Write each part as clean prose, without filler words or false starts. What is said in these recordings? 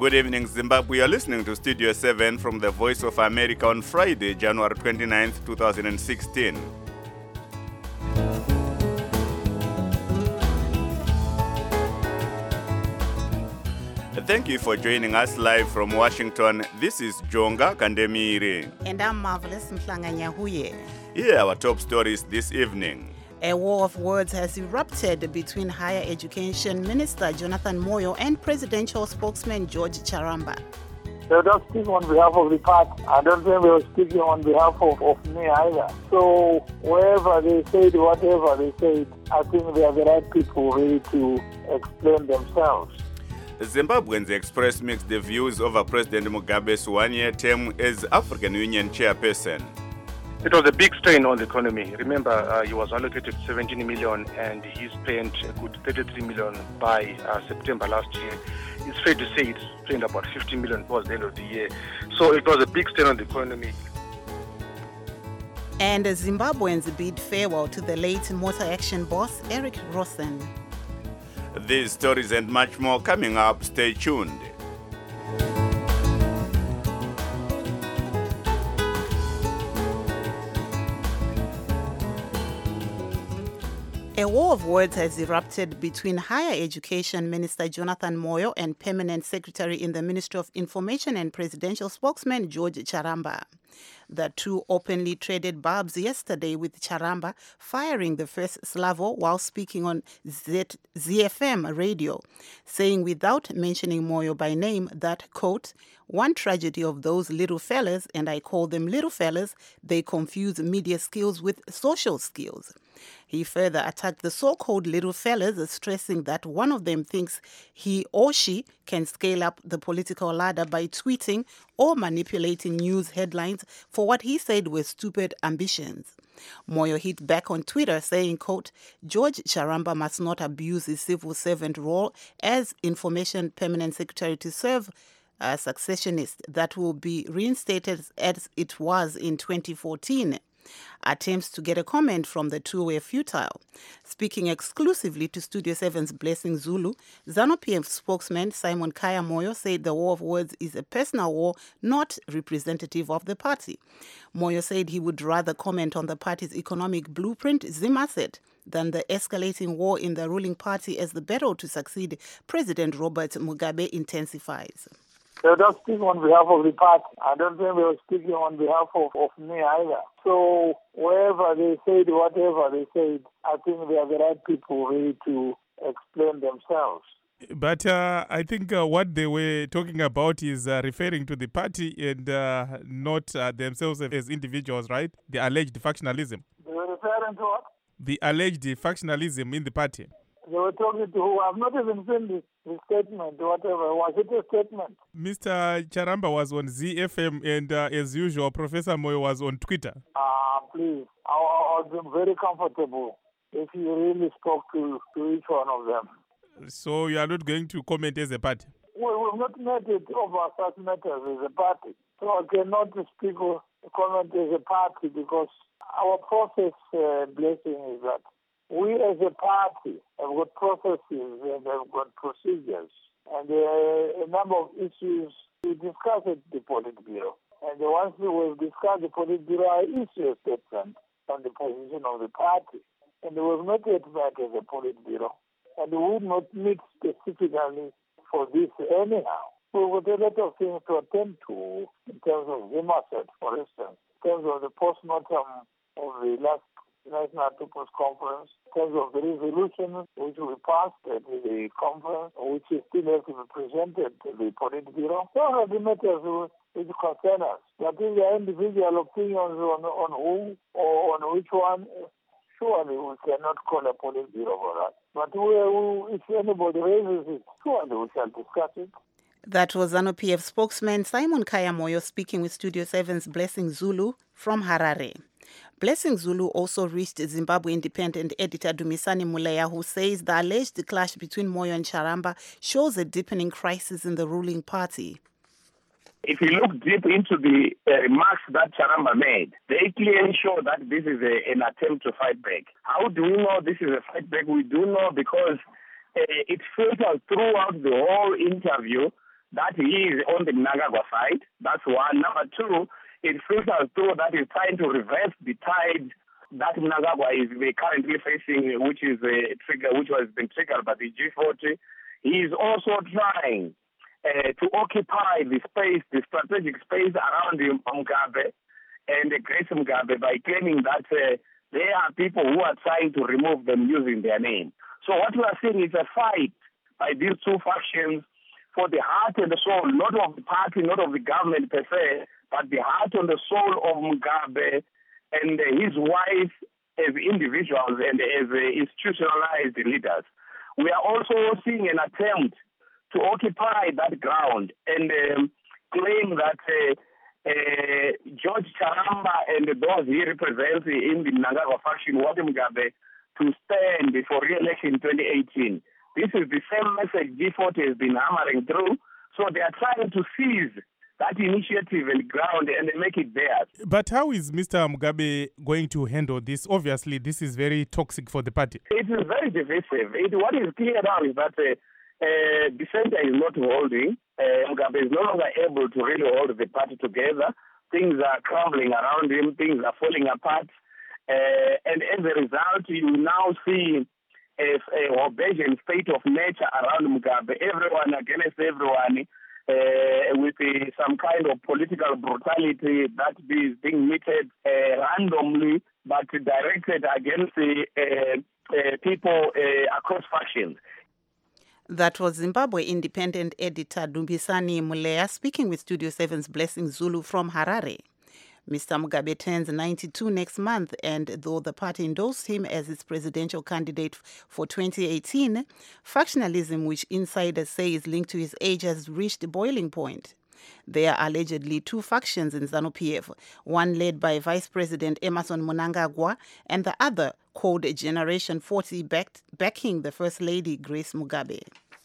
Good evening, Zimbabwe. You're listening to Studio 7 from the Voice of America on Friday, January 29th, 2016. Thank you for joining us live from Washington. This is Jonga Kandemiri. And I'm Marvelous Mhlanga-Nyahuye. Here are our top stories this evening. A war of words has erupted between Higher Education Minister Jonathan Moyo and presidential spokesman George Charamba. They don't speak on behalf of the party. I don't think they were speaking on behalf of me either. So wherever they said, whatever they said, I think they are the right people really to explain themselves. Zimbabweans expressed mixed views over President Mugabe's one-year term as African Union chairperson. It was a big strain on the economy. Remember, he was allocated 17 million and he spent a good 33 million by September last year. It's fair to say it strained about 15 million towards the end of the year. So it was a big strain on the economy. And Zimbabweans bid farewell to the late Motor Action boss, Eric Rosen. These stories and much more coming up. Stay tuned. A war of words has erupted between Higher Education Minister Jonathan Moyo and Permanent Secretary in the Ministry of Information and Presidential Spokesman George Charamba. The two openly traded barbs yesterday, with Charamba firing the first salvo while speaking on ZFM radio, saying without mentioning Moyo by name that, quote, "One tragedy of those little fellas, and I call them little fellas, they confuse media skills with social skills." He further attacked the so-called little fellas, stressing that one of them thinks he or she can scale up the political ladder by tweeting or manipulating news headlines for what he said were stupid ambitions. Moyo hit back on Twitter saying, quote, "George Charamba must not abuse his civil servant role as Information Permanent Secretary to serve a successionist that will be reinstated as it was in 2014. Attempts to get a comment from the two were futile. Speaking exclusively to Studio 7's Blessing Zulu, ZANU-PF spokesman Simon Kaya Moyo said the war of words is a personal war, not representative of the party. Moyo said he would rather comment on the party's economic blueprint, Zima said, than the escalating war in the ruling party as the battle to succeed President Robert Mugabe intensifies. They don't speak on behalf of the party. I don't think they were speaking on behalf of me either. So wherever they said, whatever they said, I think they are the right people really to explain themselves. But I think what they were talking about is referring to the party and not themselves as individuals, right? The alleged factionalism. They were referring to what? The alleged factionalism in the party. They were talking to who? I've not even seen the statement, whatever. Was it a statement? Mr. Charamba was on ZFM and as usual, Professor Moyo was on Twitter. Please. I would be very comfortable if you really spoke to each one of them. So you are not going to comment as a party? We've not met it over such matters as a party. So I cannot speak or comment as a party because our process, Blessing, is that we as a party have got processes and have got procedures. And a number of issues we discuss at the Politburo. And once we've discussed the Politburo, I issue a statement on the position of the party. And we've not yet met as a Politburo. And we would not meet specifically for this anyhow. We've got a lot of things to attend to in terms of Zimaset, for instance, in terms of the post-mortem of the last National People's Conference, in terms of the resolution which we passed at the conference, which is still have to be presented to the Politburo. Those are the matters which concern us. But if there are individual opinions on who or on which one, surely we cannot call a Politburo for that. But if anybody raises it, surely we shall discuss it. That was ZANU-PF spokesman Simon Kaya Moyo speaking with Studio 7's Blessing Zulu from Harare. Blessing Zulu also reached Zimbabwe Independent editor Dumisani Muleya, who says the alleged clash between Moyo and Charamba shows a deepening crisis in the ruling party. If you look deep into the remarks that Charamba made, they clearly show that this is an attempt to fight back. How do we know this is a fight back? We do know because it filters throughout the whole interview that he is on the Mnangagwa side. That's one. Number two, it filters through that he's trying to reverse the tide that Mnangagwa is currently facing, which is a trigger, which has been triggered by the G40. He is also trying to occupy the space, the strategic space around Mugabe and Grace Mugabe by claiming that there are people who are trying to remove them using their name. So what we are seeing is a fight by these two factions for the heart and the soul, not of the party, not of the government per se, but the heart and the soul of Mugabe and his wife as individuals and as institutionalized leaders. We are also seeing an attempt to occupy that ground and claim that George Charamba and those he represents in the Mnangagwa faction want Mugabe to stand for re-election in 2018. This is the same message G40 has been hammering through. So they are trying to seize that initiative and ground and make it theirs. But how is Mr. Mugabe going to handle this? Obviously, this is very toxic for the party. It is very divisive. What is clear now is that the center is not holding. Mugabe is no longer able to really hold the party together. Things are crumbling around him. Things are falling apart. And as a result, you now see a Hobbesian state of nature around Mugabe, everyone against everyone, with some kind of political brutality that is being meted randomly, but directed against people across factions. That was Zimbabwe Independent editor Dumbisani Mulea speaking with Studio 7's Blessing Zulu from Harare. Mr. Mugabe turns 92 next month, and though the party endorsed him as its presidential candidate for 2018, factionalism, which insiders say is linked to his age, has reached a boiling point. There are allegedly two factions in ZANU-PF, one led by Vice President Emmerson Mnangagwa and the other called Generation 40, backing the First Lady Grace Mugabe.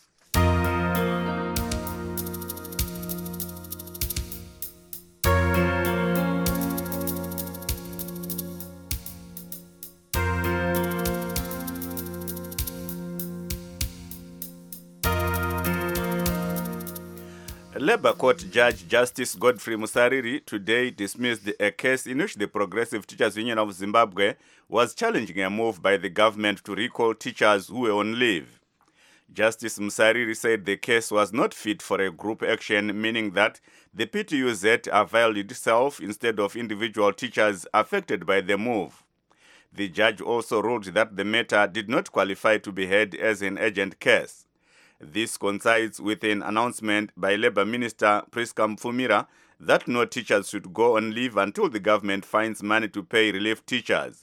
Labour Court Judge Justice Godfrey Musariri today dismissed a case in which the Progressive Teachers Union of Zimbabwe was challenging a move by the government to recall teachers who were on leave. Justice Musariri said the case was not fit for a group action, meaning that the PTUZ availed itself instead of individual teachers affected by the move. The judge also ruled that the matter did not qualify to be heard as an urgent case. This coincides with an announcement by Labour Minister Priska Mfumira that no teachers should go on leave until the government finds money to pay relief teachers.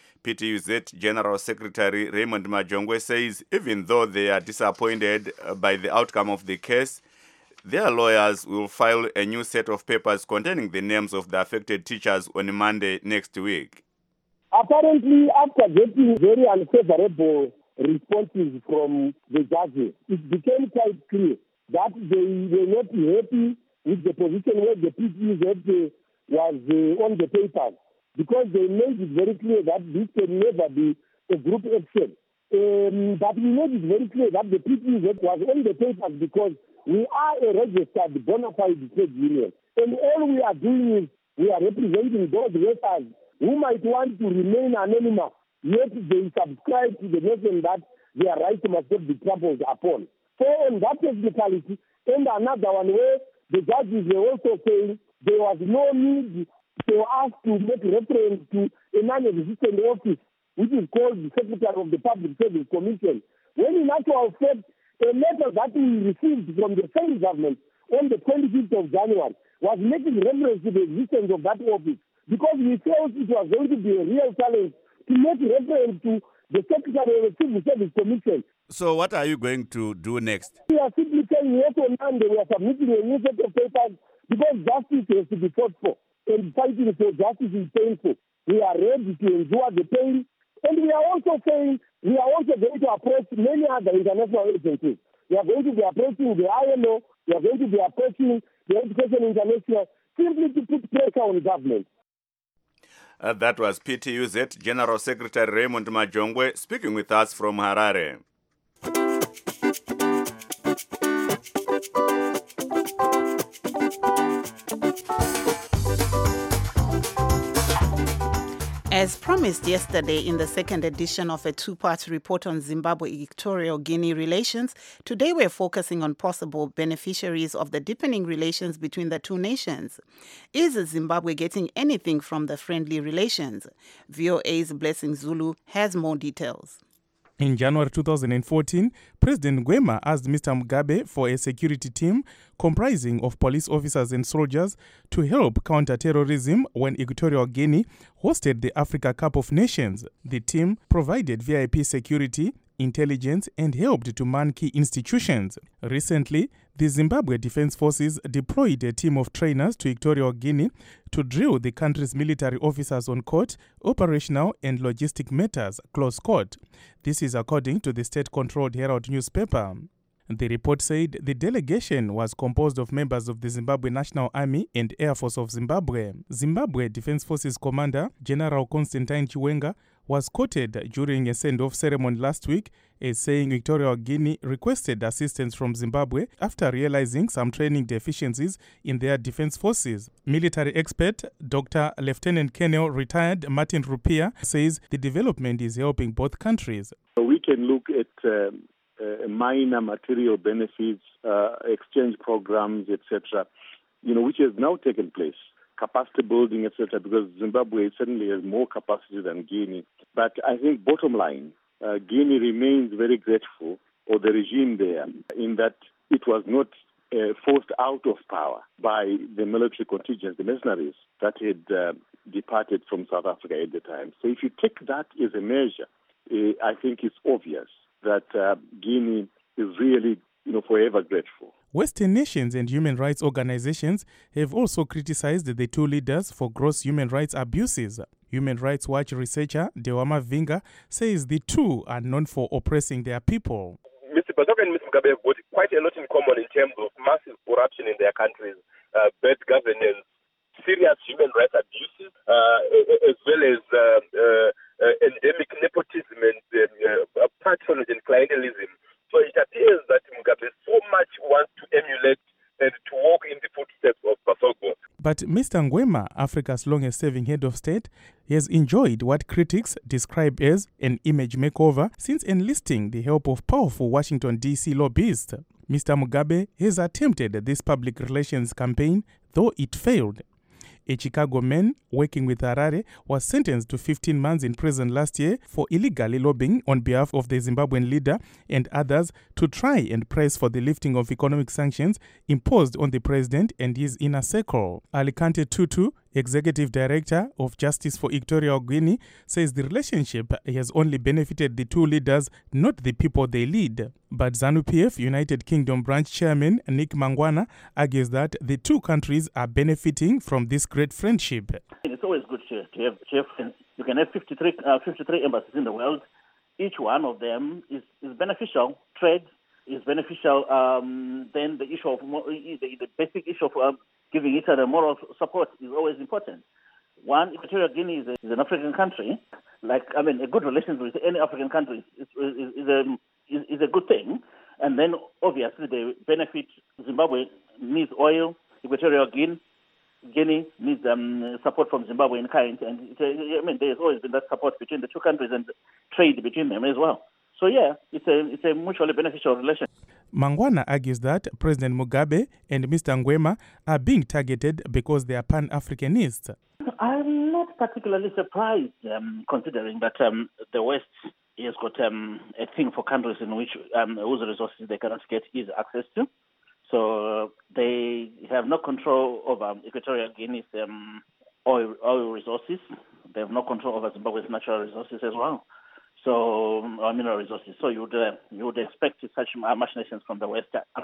PTUZ General Secretary Raymond Majongwe says even though they are disappointed by the outcome of the case, their lawyers will file a new set of papers containing the names of the affected teachers on Monday next week. Apparently, after getting very unfavorable responses from the judges, it became quite clear that they were not happy with the position where the PTUZ was on the papers, because they made it very clear that this can never be a group action. But we made it very clear that the PTUZ was on the papers because we are a registered bona fide trade union. And all we are doing is we are representing those workers who might want to remain anonymous, yet they subscribe to the notion that their rights must not be trampled upon. So on that technicality, and another one where the judges were also saying there was no need for us to make reference to a non-existent office, which is called the Secretary of the Public Service Commission, when in actual fact, a letter that we received from the same government on the 25th of January was making reference to the existence of that office, because we felt it was going to be a real challenge to make reference to the Secretary of the Civil Service Commission. So what are you going to do next? We are simply saying yes on Monday we are submitting a new set of papers because justice has to be fought for, and fighting for justice is painful. We are ready to endure the pain, and we are also saying we are also going to approach many other international agencies. We are going to be approaching the ILO, we are going to be approaching the Education International, simply to put pressure on government. That was PTUZ General Secretary Raymond Majongwe speaking with us from Harare. As promised yesterday in the second edition of a two-part report on Zimbabwe-Equatorial Guinea relations, today we're focusing on possible beneficiaries of the deepening relations between the two nations. Is Zimbabwe getting anything from the friendly relations? VOA's Blessing Zulu has more details. In January 2014, President Ngwema asked Mr. Mugabe for a security team comprising of police officers and soldiers to help counter terrorism when Equatorial Guinea hosted the Africa Cup of Nations. The team provided VIP security, intelligence, and helped to man key institutions. Recently, the Zimbabwe Defense Forces deployed a team of trainers to Equatorial Guinea to drill the country's military officers on court, operational and logistic matters, close quote. This is according to the state-controlled Herald newspaper. The report said the delegation was composed of members of the Zimbabwe National Army and Air Force of Zimbabwe. Zimbabwe Defense Forces Commander General Constantine Chiwenga was quoted during a send-off ceremony last week as saying Equatorial Guinea requested assistance from Zimbabwe after realizing some training deficiencies in their defense forces. Military expert Dr. Lieutenant Colonel retired Martin Rupia says the development is helping both countries. We can look at minor material benefits, exchange programs, etc., which has now taken place. Capacity building, etc., because Zimbabwe certainly has more capacity than Guinea. But I think bottom line, Guinea remains very grateful for the regime there in that it was not forced out of power by the military contingents, the mercenaries that had departed from South Africa at the time. So if you take that as a measure, I think it's obvious that Guinea is really forever grateful. Western nations and human rights organizations have also criticized the two leaders for gross human rights abuses. Human Rights Watch researcher Dewama Vinga says the two are known for oppressing their people. Mr. Bazok and Mr. Mugabe have got quite a lot in common in terms of massive corruption in their countries, bad governance, serious human rights abuses, as well as endemic nepotism and patronage and clientelism. So it appears that Mugabe so much wants to emulate and to walk in the footsteps of Basoko. But Mr. Ngwema, Africa's longest-serving head of state, has enjoyed what critics describe as an image makeover since enlisting the help of powerful Washington, D.C. lobbyists. Mr. Mugabe has attempted this public relations campaign, though it failed. A Chicago man working with Harare was sentenced to 15 months in prison last year for illegally lobbying on behalf of the Zimbabwean leader and others to try and press for the lifting of economic sanctions imposed on the president and his inner circle. Alicante Tutu, executive director of Justice for Equatorial Guinea, says the relationship has only benefited the two leaders, not the people they lead. But ZANU-PF United Kingdom branch chairman Nick Mangwana argues that the two countries are benefiting from this great friendship. It's always good to have friends. You can have 53 embassies in the world. Each one of them is beneficial. Trade is beneficial. Then the issue of the basic issue of giving each other moral support is always important. One, Equatorial Guinea is an African country. A good relations with any African country is a good thing. And then, obviously, the benefit. Zimbabwe needs oil. Equatorial Guinea needs support from Zimbabwe in kind. And there's always been that support between the two countries and trade between them as well. So, yeah, it's a mutually beneficial relation. Mangwana argues that President Mugabe and Mr. Ngwema are being targeted because they are Pan-Africanists. I'm not particularly surprised, considering that the West has got a thing for countries in which whose resources they cannot get easy access to. So they have no control over Equatorial Guinea's oil resources. They have no control over Zimbabwe's natural resources as well. So, mineral resources. So you would expect such machinations from the West.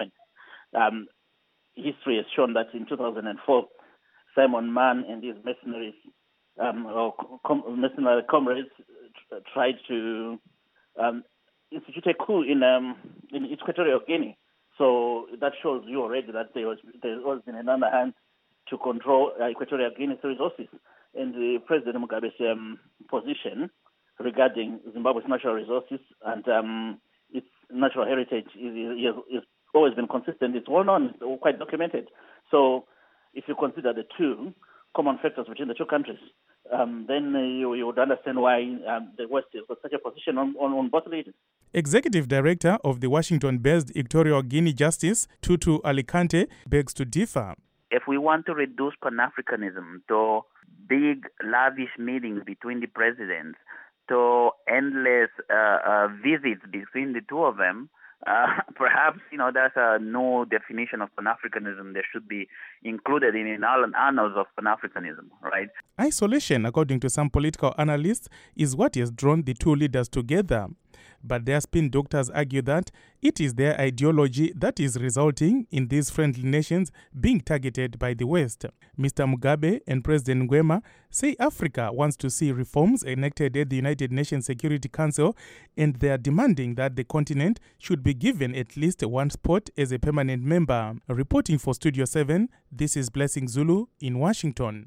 History has shown that in 2004, Simon Mann and his mercenaries, mercenary comrades, tried to institute a coup in Equatorial Guinea. So that shows you already that there's always been another hand to control Equatorial Guinea's resources. And President Mugabe's position regarding Zimbabwe's natural resources and its natural heritage is always been consistent. It's well known, it's quite documented. So if you consider the two common factors between the two countries, then you would understand why the West has got such a position on both leaders. Executive Director of the Washington-based Equatorial Guinea Justice, Tutu Alicante, begs to differ. If we want to reduce Pan-Africanism to big, lavish meetings between the presidents, to endless visits between the two of them, perhaps, that's a no definition of Pan-Africanism that should be included in annals of Pan-Africanism, right? Isolation, according to some political analysts, is what has drawn the two leaders together. But their spin doctors argue that it is their ideology that is resulting in these friendly nations being targeted by the West. Mr. Mugabe and President Nguema say Africa wants to see reforms enacted at the United Nations Security Council, and they are demanding that the continent should be given at least one spot as a permanent member. Reporting for Studio 7, this is Blessing Zulu in Washington.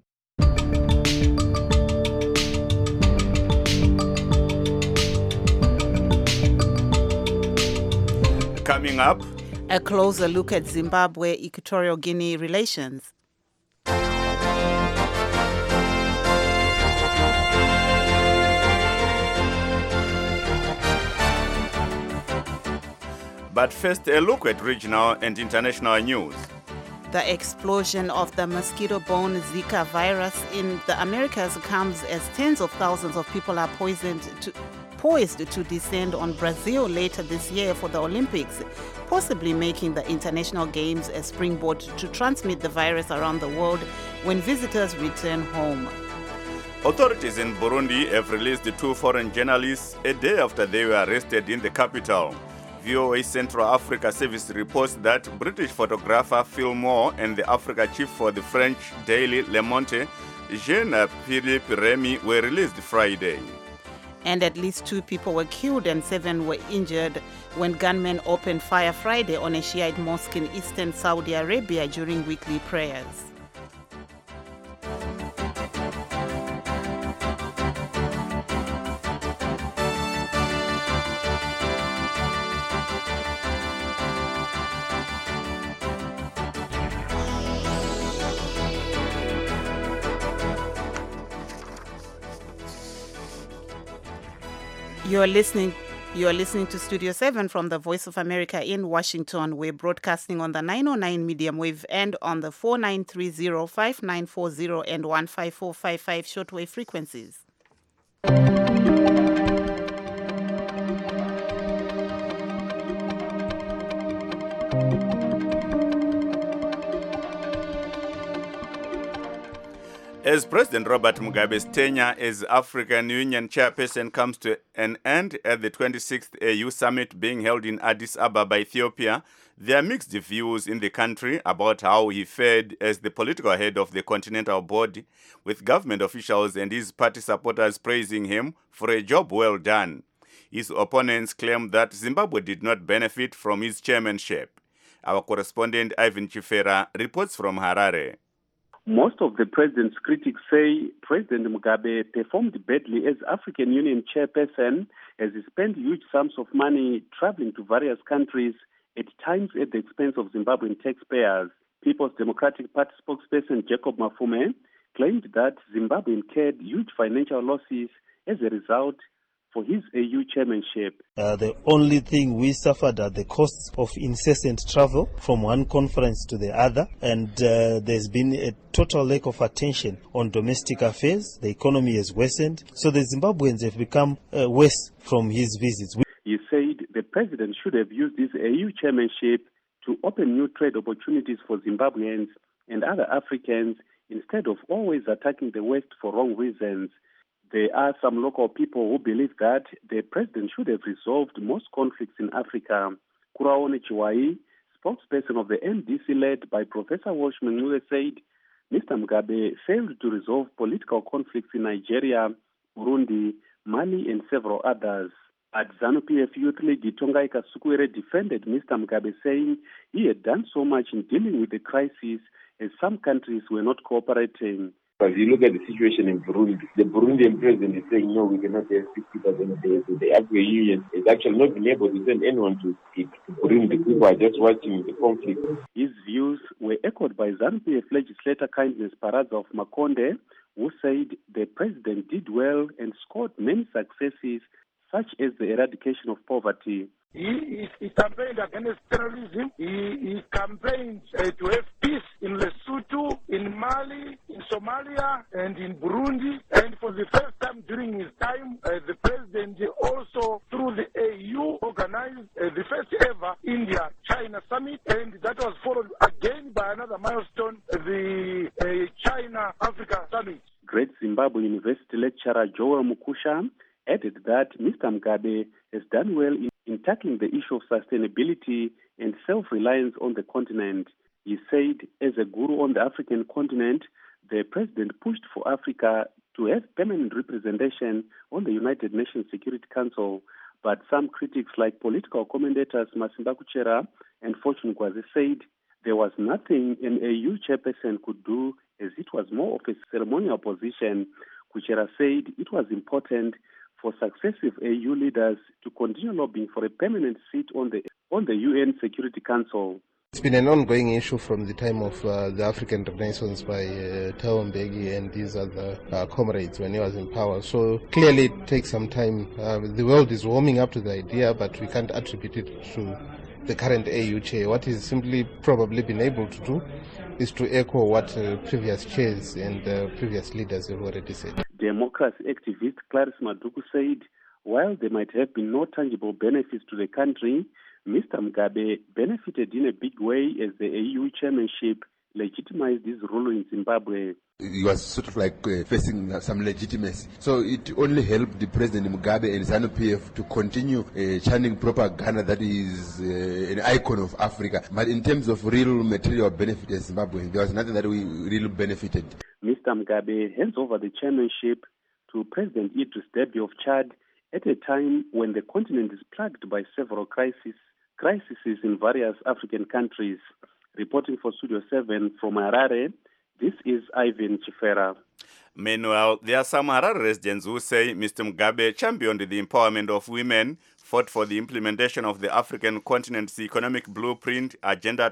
Coming up, a closer look at Zimbabwe-Equatorial Guinea relations. but first a look at regional and international news. The explosion of the mosquito-borne Zika virus in the Americas comes as tens of thousands of people are poised to descend on Brazil later this year for the Olympics, possibly making the international games a springboard to transmit the virus around the world when visitors return home. Authorities in Burundi have released 2 foreign journalists a day after they were arrested in the capital. VOA Central Africa Service reports that British photographer Phil Moore and the Africa chief for the French daily Le Monde, Jean-Philippe Remy, were released Friday. And at least 2 people were killed and 7 were injured when gunmen opened fire Friday on a Shiite mosque in eastern Saudi Arabia during weekly prayers. You are listening to Studio 7 from the Voice of America in Washington. We're broadcasting on the 909 medium wave and on the 4930, 5940 and 15455 shortwave frequencies. As President Robert Mugabe's tenure as African Union chairperson comes to an end at the 26th AU summit being held in Addis Ababa, Ethiopia, there are mixed views in the country about how he fared as the political head of the continental body, with government officials and his party supporters praising him for a job well done. His opponents claim that Zimbabwe did not benefit from his chairmanship. Our correspondent Ivan Chifera reports from Harare. Most of the president's critics say President Mugabe performed badly as African Union chairperson as he spent huge sums of money traveling to various countries, at times at the expense of Zimbabwean taxpayers. People's Democratic Party spokesperson Jacob Mafume claimed that Zimbabwe incurred huge financial losses as a result for his AU chairmanship. The only thing we suffered are the costs of incessant travel from one conference to the other, and there's been a total lack of attention on domestic affairs. The economy has worsened, so the Zimbabweans have become worse from his visits. He said the president should have used his AU chairmanship to open new trade opportunities for Zimbabweans and other Africans instead of always attacking the West for wrong reasons. There are some local people who believe that the president should have resolved most conflicts in Africa. Kuraone Chiwai, spokesperson of the MDC led by Professor Walsh Mengule, said Mr. Mugabe failed to resolve political conflicts in Nigeria, Burundi, Mali, and several others. At ZANU-PF youth leader Tongai Kasukwere defended Mr. Mugabe, saying he had done so much in dealing with the crisis as some countries were not cooperating. As you look at the situation in Burundi, the Burundian president is saying, no, we cannot have 60,000 a day. So the African Union is actually not been able to send anyone to speak to Burundi. People are just watching the conflict. His views were echoed by ZANU-PF legislator Kindness Paraza of Makonde, who said the president did well and scored many successes, such as the eradication of poverty. He campaigned against terrorism. He campaigned to have peace in Lesotho, in Mali, in Somalia, and in Burundi. And for the first time during his time, the president also, through the AU, organized the first ever India-China summit. And that was followed again by another milestone, the China-Africa summit. Great Zimbabwe University lecturer Joel Mukusha added that Mr. Mugabe has done well in tackling the issue of sustainability and self-reliance on the continent. He said, as a guru on the African continent, the president pushed for Africa to have permanent representation on the United Nations Security Council. But some critics, like political commentators Masimba Kuchera and Fortune Kwazi, said there was nothing an AU chairperson could do, as it was more of a ceremonial position. Kuchera said it was important for successive AU leaders to continue lobbying for a permanent seat on the UN Security Council. It's been an ongoing issue from the time of the African Renaissance by Thabo Mbeki and these other comrades when he was in power. So clearly it takes some time. The world is warming up to the idea, but we can't attribute it to the current AU chair. What he's simply probably been able to do is to echo what previous chairs and previous leaders have already said. Democracy activist Clarice Maduku said, while there might have been no tangible benefits to the country, Mr. Mugabe benefited in a big way as the AU chairmanship legitimized his rule in Zimbabwe. He was sort of like facing some legitimacy. So it only helped the President Mugabe and ZANU-PF to continue chanting propaganda that is an icon of Africa. But in terms of real material benefit in Zimbabwe, there was nothing that we really benefited. Mr. Mugabe hands over the chairmanship to President Idris Deby of Chad at a time when the continent is plagued by several crises in various African countries. Reporting for Studio 7 from Harare, this is Ivan Chifera. Meanwhile, there are some Harare residents who say Mr. Mugabe championed the empowerment of women, fought for the implementation of the African continent's economic blueprint, Agenda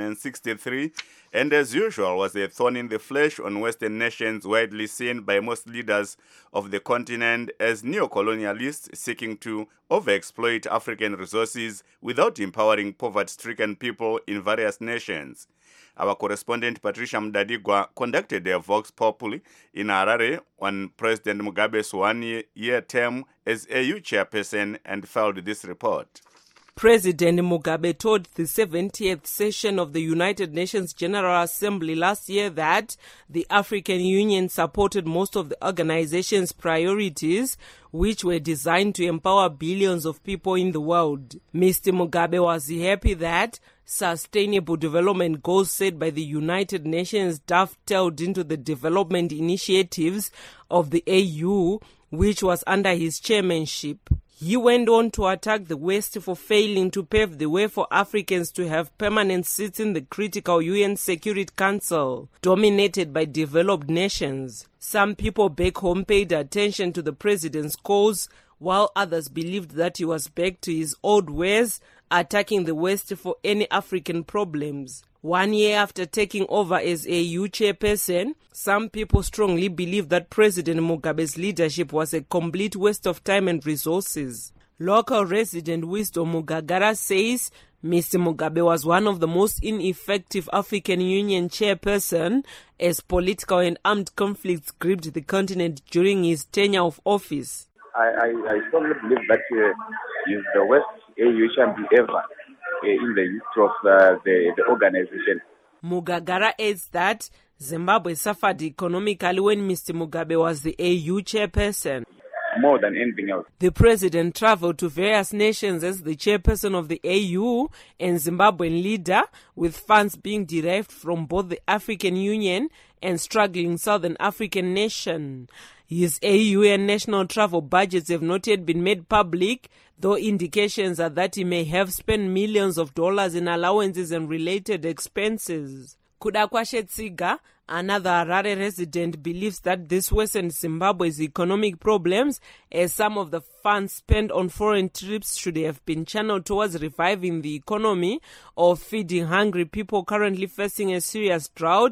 2063, and as usual was a thorn in the flesh on Western nations widely seen by most leaders of the continent as neo-colonialists seeking to overexploit African resources without empowering poverty-stricken people in various nations. Our correspondent Patricia Mdadigwa conducted a Vox Populi in Harare on President Mugabe's one-year term as AU chairperson and filed this report. President Mugabe told the 70th session of the United Nations General Assembly last year that the African Union supported most of the organization's priorities, which were designed to empower billions of people in the world. Mr. Mugabe was happy that Sustainable Development Goals set by the United Nations dovetailed into the development initiatives of the AU, which was under his chairmanship. He went on to attack the West for failing to pave the way for Africans to have permanent seats in the critical UN Security Council, dominated by developed nations. Some people back home paid attention to the president's calls, while others believed that he was back to his old ways, attacking the West for any African problems. 1 year after taking over as AU chairperson, some people strongly believe that President Mugabe's leadership was a complete waste of time and resources. Local resident Wisdom Mugagara says Mr. Mugabe was one of the most ineffective African Union chairperson as political and armed conflicts gripped the continent during his tenure of office. I strongly believe that he's the worst AU champion ever in the history of the organization. Mugagara adds that Zimbabwe suffered economically when Mr. Mugabe was the AU chairperson. More than anything else. The president traveled to various nations as the chairperson of the AU and Zimbabwean leader, with funds being derived from both the African Union and struggling Southern African nation. His AU and national travel budgets have not yet been made public, though indications are that he may have spent millions of dollars in allowances and related expenses. Kudakwashe Tsiga, another Harare resident, believes that this worsened Zimbabwe's economic problems, as some of the funds spent on foreign trips should have been channeled towards reviving the economy or feeding hungry people currently facing a serious drought,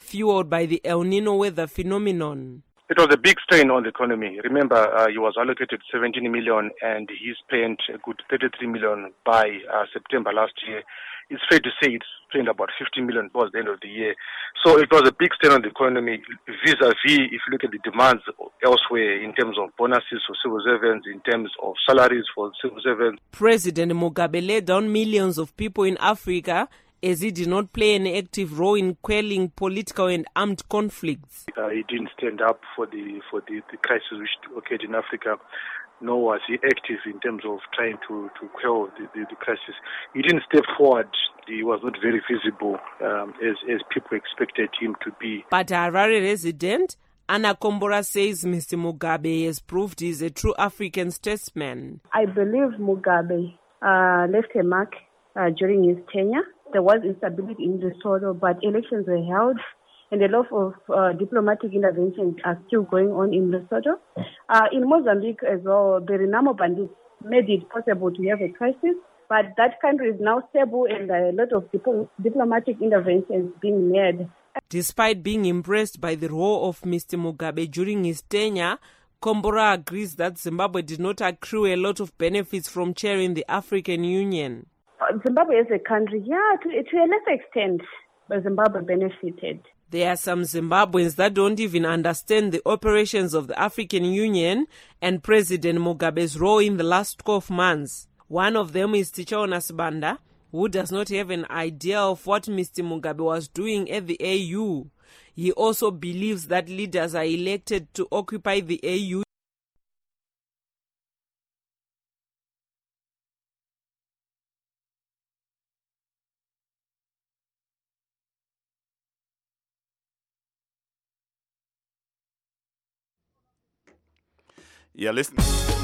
fueled by the El Nino weather phenomenon. It was a big strain on the economy. Remember, he was allocated 17 million and he spent a good 33 million by September last year. It's fair to say it's strained about 50 million towards the end of the year. So it was a big strain on the economy vis-a-vis, if you look at the demands elsewhere in terms of bonuses for civil servants, in terms of salaries for civil servants. President Mugabe led down millions of people in Africa as he did not play an active role in quelling political and armed conflicts. He didn't stand up for the crisis which occurred in Africa, nor was he active in terms of trying to quell the crisis. He didn't step forward. He was not very visible as people expected him to be. But Harare resident Anna Kombora says Mr. Mugabe has proved he is a true African statesman. I believe Mugabe left a mark during his tenure. There was instability in Lesotho, but elections were held and a lot of diplomatic interventions are still going on in Lesotho. In Mozambique as well, the Renamo bandits made it possible to have a crisis, but that country is now stable and a lot of diplomatic interventions being made. Despite being impressed by the role of Mr. Mugabe during his tenure, Kombora agrees that Zimbabwe did not accrue a lot of benefits from chairing the African Union. Zimbabwe as a country, to a lesser extent, but Zimbabwe benefited. There are some Zimbabweans that don't even understand the operations of the African Union and President Mugabe's role in the last 12 months. One of them is Tichaona Sibanda, who does not have an idea of what Mr. Mugabe was doing at the AU. He also believes that leaders are elected to occupy the AU. You're listening.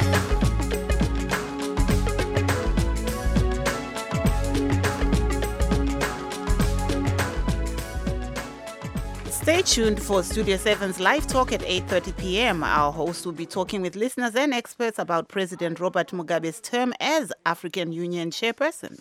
Stay tuned for Studio 7's live talk at 8:30 p.m. Our host will be talking with listeners and experts about President Robert Mugabe's term as African Union chairperson.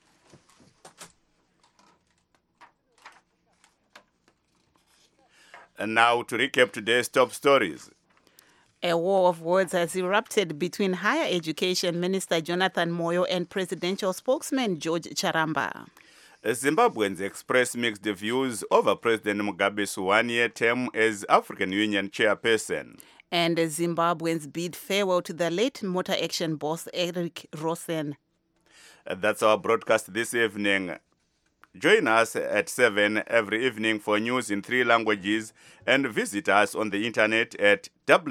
And now to recap today's top stories. A war of words has erupted between Higher Education Minister Jonathan Moyo and presidential spokesman George Charamba. Zimbabweans express mixed views over President Mugabe's one-year term as African Union chairperson. And Zimbabweans bid farewell to the late Motor Action boss Eric Rosen. That's our broadcast this evening. Join us at 7 every evening for news in 3 languages and visit us on the internet at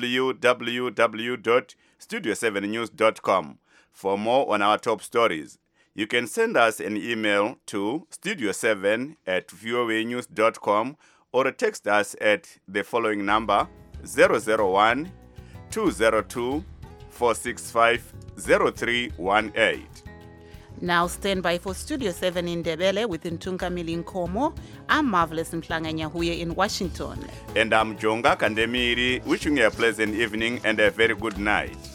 www.studio7news.com for more on our top stories. You can send us an email to studio7@voanews.com or text us at the following number 001-202-465-0318. Now stand by for Studio 7 in Ndebele with Ntungamili Nkomo. I'm Marvelous Mhlanga-Nyahuye in Washington. And I'm Jonga Kandemiri, wishing you a pleasant evening and a very good night.